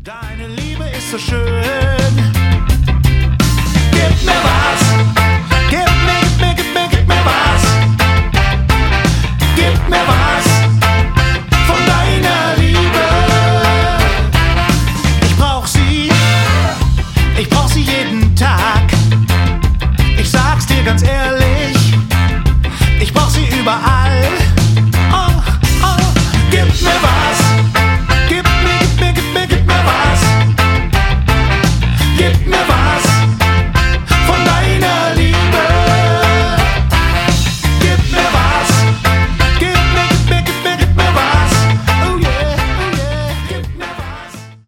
Deine Liebe ist so schön. Gib mir was.